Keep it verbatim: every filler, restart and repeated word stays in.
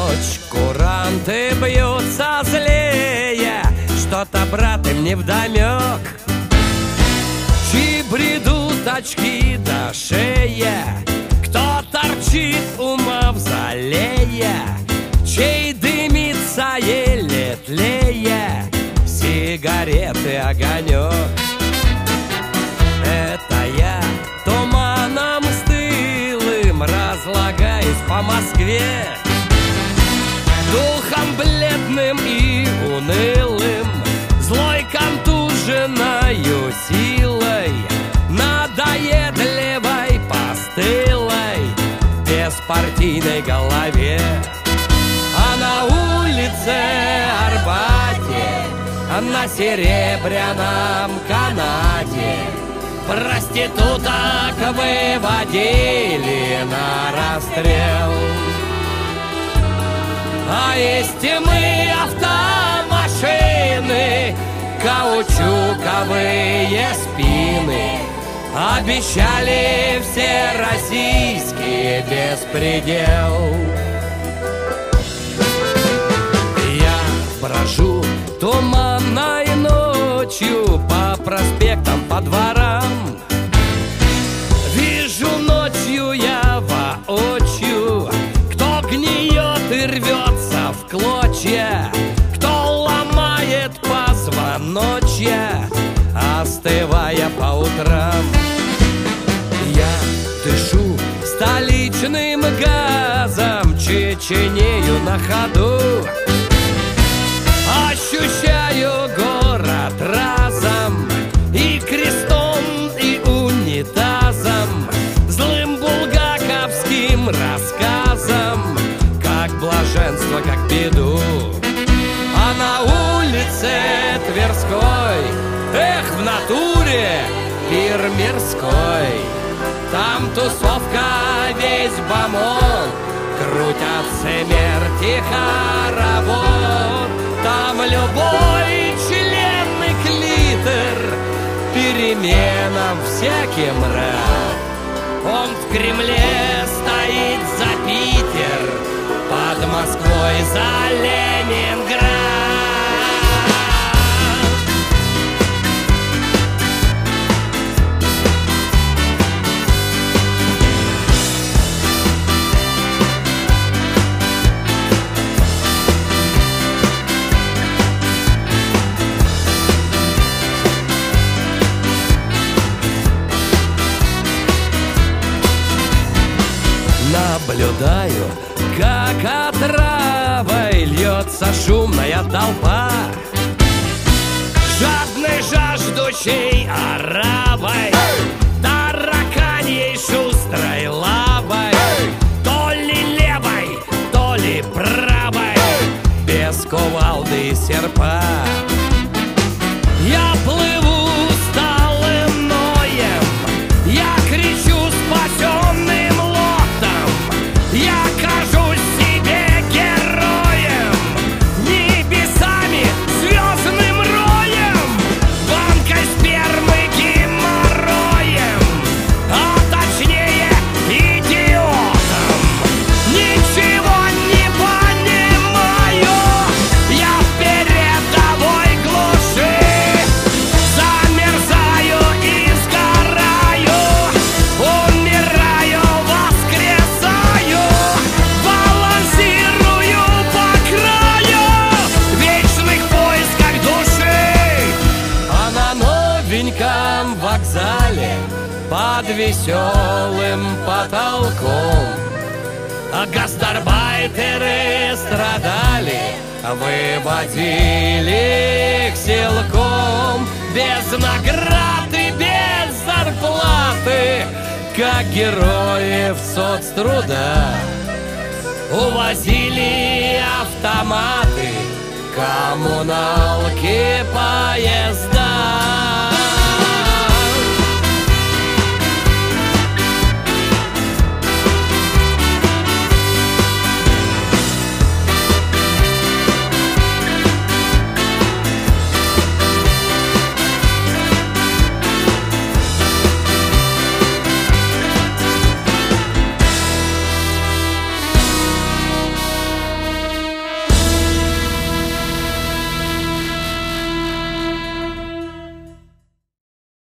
ночь куранты бьются злее, что-то, брат, им невдомек. Чьи бредут очки до шеи, кто торчит у мавзолея, чей дымится еле тлея сигареты огонек. Это я туманом стылым разлагаюсь по Москве, духом бледным и унылым, злой контуженною силой, надоедливой, постылой, беспартийной голове. А на улице Арбате, на серебряном канате проституток выводили на расстрел. А из тьмы автомашины каучуковые спины обещали всероссийский беспредел. Я брожу туманной ночью по проспектам, по дворам. Вижу ночью я воочию, кто гниет и рвется в клочья, кто ломает позвоночья, остывая по утрам. Я дышу столичным газом, чеченею на ходу, ощущаю город разом, и крестом, и унитазом, злым булгаковским рассказом, как блаженство, как беду. А на улице Тверской, эх, в натуре пир мирской, там тусовка, весь бомон, крутят смерти хоровод. Там любой член и клитор переменам всяким рад. Он в Кремле стоит за Питер, под Москвой за Ленинград. Наблюдаю, как отравой льется шумная толпа, жадной, жаждущей оравой, тараканьей шустрой лавой, то ли левой, то ли правой, без кувалды и серпа. Я плыву усталым ноем, я кричу спасенным лотом, я кажусь себе героем, небесами, звездным роем, банкой спермы, геморроем, а точнее идиотом. Ничего не понимаю, я в передовой глуши замерзаю и сгораю, умираю, воскресаю, балансирую по краю вечных поисках души. А на новеньком вокзале под веселым потолком а гастарбайтеры страдали, выводили их силком, без наград и без зарплаты, как героев соцтруда. Увозили автоматы, коммуналки, поезда.